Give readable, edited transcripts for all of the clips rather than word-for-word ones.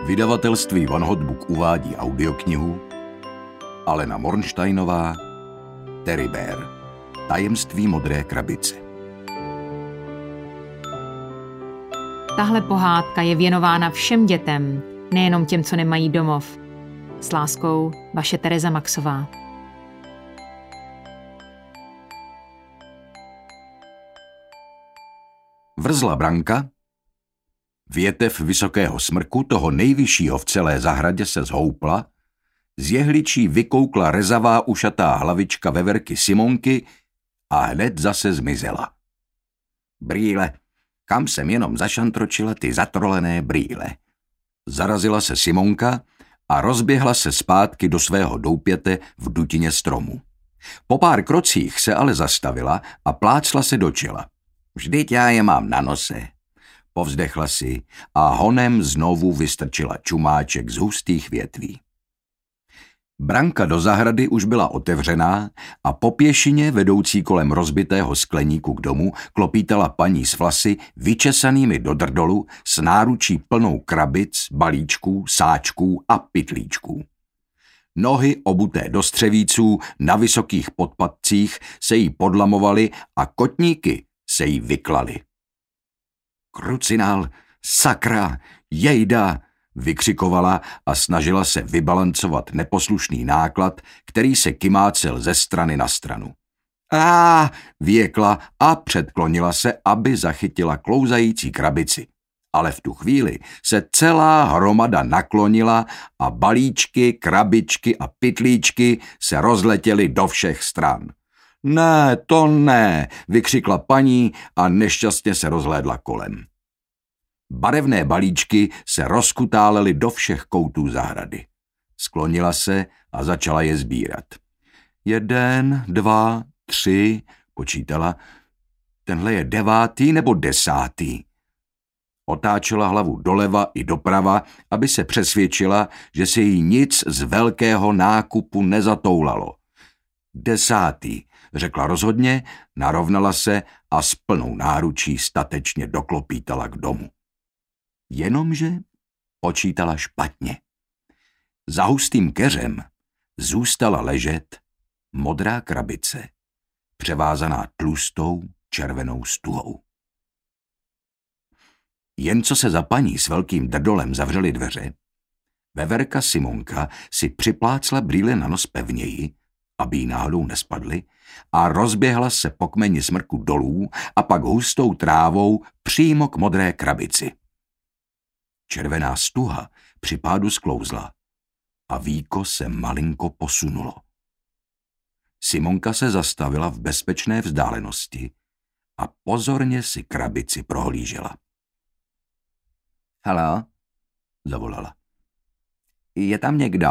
Vydavatelství One Hot Book uvádí audioknihu Alena Mornsteinová Teddy Bear. Tajemství modré krabice. Tahle pohádka je věnována všem dětem, nejenom těm, co nemají domov. S láskou, vaše Tereza Maxová. Vrzla branka, větev vysokého smrku, toho nejvyššího v celé zahradě, se zhoupla, z jehličí vykoukla rezavá ušatá hlavička veverky Simonky a hned zase zmizela. Brýle, kam jsem jenom zašantročila ty zatrolené brýle. Zarazila se Simonka a rozběhla se zpátky do svého doupěte v dutině stromu. Po pár krocích se ale zastavila a plácla se do čela. Vždyť já je mám na nose. Povzdechla si a honem znovu vystrčila čumáček z hustých větví. Branka do zahrady už byla otevřená a po pěšině vedoucí kolem rozbitého skleníku k domu klopítala paní s vlasy vyčesanými do drdolu s náručí plnou krabic, balíčků, sáčků a pytlíčků. Nohy obuté do střevíců na vysokých podpatcích se jí podlamovaly a kotníky se jí vyklaly. Krucinál, sakra, jejda, vykřikovala a snažila se vybalancovat neposlušný náklad, který se kymácel ze strany na stranu. Věkla a předklonila se, aby zachytila klouzající krabici. Ale v tu chvíli se celá hromada naklonila a balíčky, krabičky a pytlíčky se rozletěly do všech stran. Ne, to ne, vykřikla paní a nešťastně se rozhlédla kolem. Barevné balíčky se rozkutálely do všech koutů zahrady. Sklonila se a začala je sbírat. 1, 2, 3, počítala. Tenhle je 9. nebo 10. Otáčela hlavu doleva i doprava, aby se přesvědčila, že se jí nic z velkého nákupu nezatoulalo. 10. řekla rozhodně, narovnala se a s plnou náručí statečně doklopítala k domu. Jenomže počítala špatně. Za hustým keřem zůstala ležet modrá krabice, převázaná tlustou červenou stuhou. Jen co se za paní s velkým drdolem zavřely dveře, veverka Simonka si připlácla brýle na nos pevněji, aby jí náhodou nespadly, a rozběhla se po kmeni smrku dolů a pak hustou trávou přímo k modré krabici. Červená stuha při pádu sklouzla a víko se malinko posunulo. Simonka se zastavila v bezpečné vzdálenosti a pozorně si krabici prohlížela. Haló, zavolala. Je tam někdo?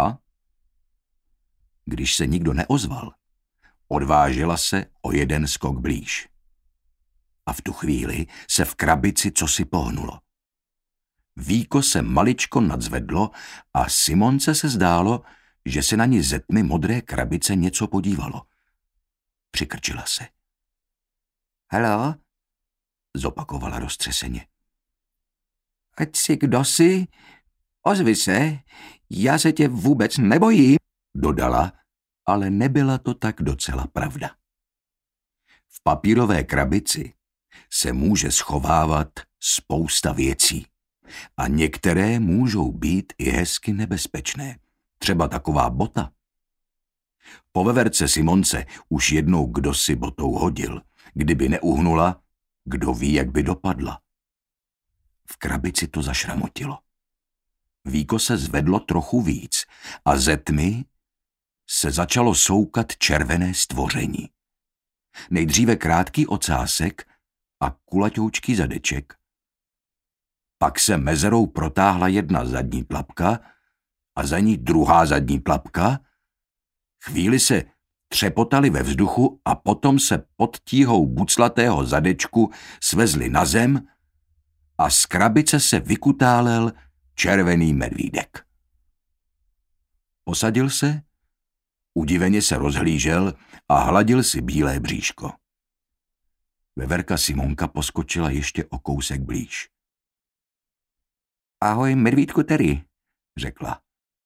Když se nikdo neozval, odvážila se o jeden skok blíž. A v tu chvíli se v krabici cosi pohnulo. Víko se maličko nadzvedlo a Simonce se zdálo, že se na ní ze tmy modré krabice něco podívalo. Přikrčila se. Haló, zopakovala roztřeseně. Ať si kdo jsi, ozvi se, já se tě vůbec nebojím, dodala, ale nebyla to tak docela pravda. V papírové krabici se může schovávat spousta věcí a některé můžou být i hezky nebezpečné, třeba taková bota. Po veverce Simonce už jednou kdosi botou hodil, kdyby neuhnula, kdo ví, jak by dopadla. V krabici to zašramotilo. Víko se zvedlo trochu víc a ze tmy se začalo soukat červené stvoření. Nejdříve krátký ocásek a kulaťoučký zadeček. Pak se mezerou protáhla jedna zadní tlapka a za ní druhá zadní tlapka. Chvíli se třepotali ve vzduchu a potom se pod tíhou buclatého zadečku svezli na zem a z krabice se vykutálel červený medvídek. Posadil se, udiveně se rozhlížel a hladil si bílé bříško. Veverka Simonka poskočila ještě o kousek blíž. Ahoj, medvídku Terry, řekla.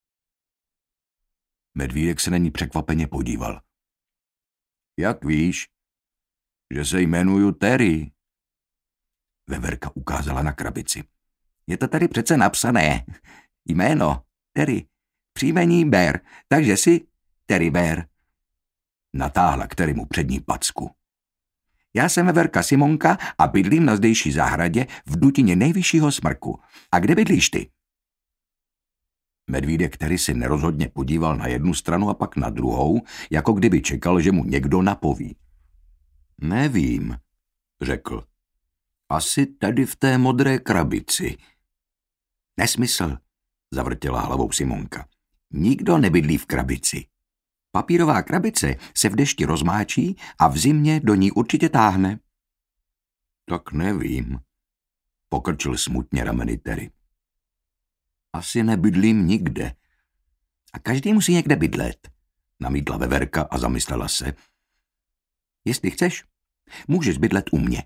Medvídek se na ní překvapeně podíval. Jak víš, že se jmenuju Terry? Veverka ukázala na krabici. Je to tady přece napsané. Jméno Terry, příjmení Bear, takže si Terry Bear. Natáhla k Terrymu přední packu. Já jsem Veverka Simonka a bydlím na zdejší zahradě v dutině nejvyššího smrku. A kde bydlíš ty? Medvídek Terry si nerozhodně podíval na jednu stranu a pak na druhou, jako kdyby čekal, že mu někdo napoví. Nevím, řekl. Asi tady v té modré krabici. Nesmysl, zavrtěla hlavou Simonka. Nikdo nebydlí v krabici. Papírová krabice se v dešti rozmáčí a v zimě do ní určitě táhne. Tak nevím, pokrčil smutně rameny Terry. Asi nebydlím nikde. A každý musí někde bydlet, namítla Veverka a zamyslela se. Jestli chceš, můžeš bydlet u mě.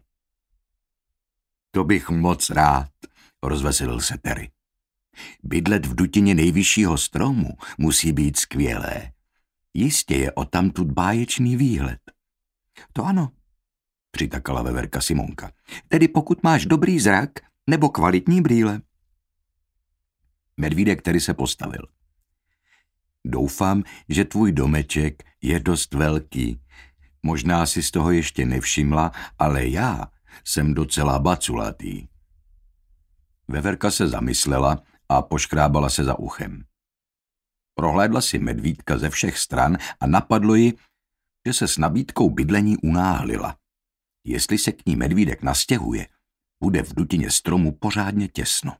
To bych moc rád, rozveselil se Terry. Bydlet v dutině nejvyššího stromu musí být skvělé. Jistě je odtamtud báječný výhled. To ano, přitakala Veverka Simonka. Tedy pokud máš dobrý zrak nebo kvalitní brýle. Medvídek Terry se postavil. Doufám, že tvůj domeček je dost velký. Možná si z toho ještě nevšimla, ale já jsem docela baculatý. Veverka se zamyslela a poškrábala se za uchem. Prohlédla si medvídka ze všech stran a napadlo ji, že se s nabídkou bydlení unáhlila. Jestli se k ní medvídek nastěhuje, bude v dutině stromu pořádně těsno.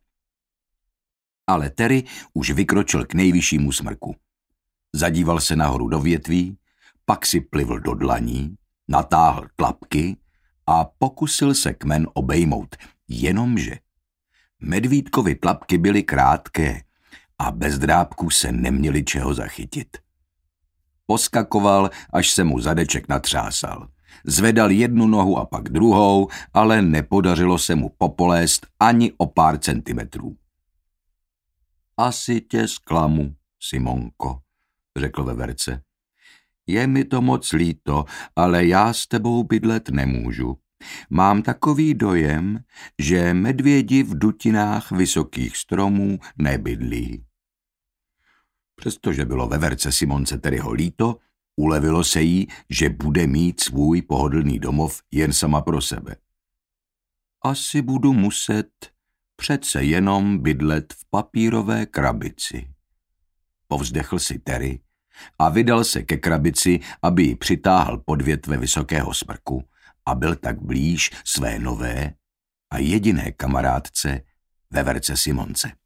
Ale Terry už vykročil k nejvyššímu smrku. Zadíval se nahoru do větví, pak si plivl do dlaní, natáhl tlapky a pokusil se kmen obejmout, jenomže medvídkovy tlapky byly krátké a bez drápků se neměli čeho zachytit. Poskakoval, až se mu zadeček natřásal. Zvedal jednu nohu a pak druhou, ale nepodařilo se mu popolést ani o pár centimetrů. Asi tě zklamu, Simonko, řekl Veverce. Je mi to moc líto, ale já s tebou bydlet nemůžu. Mám takový dojem, že medvědi v dutinách vysokých stromů nebydlí. Přestože bylo Veverce Simonce Terryho líto, ulevilo se jí, že bude mít svůj pohodlný domov jen sama pro sebe. Asi budu muset přece jenom bydlet v papírové krabici. Povzdechl si Terry a vydal se ke krabici, aby ji přitáhl pod větve vysokého smrku a byl tak blíž své nové a jediné kamarádce Veverce Simonce.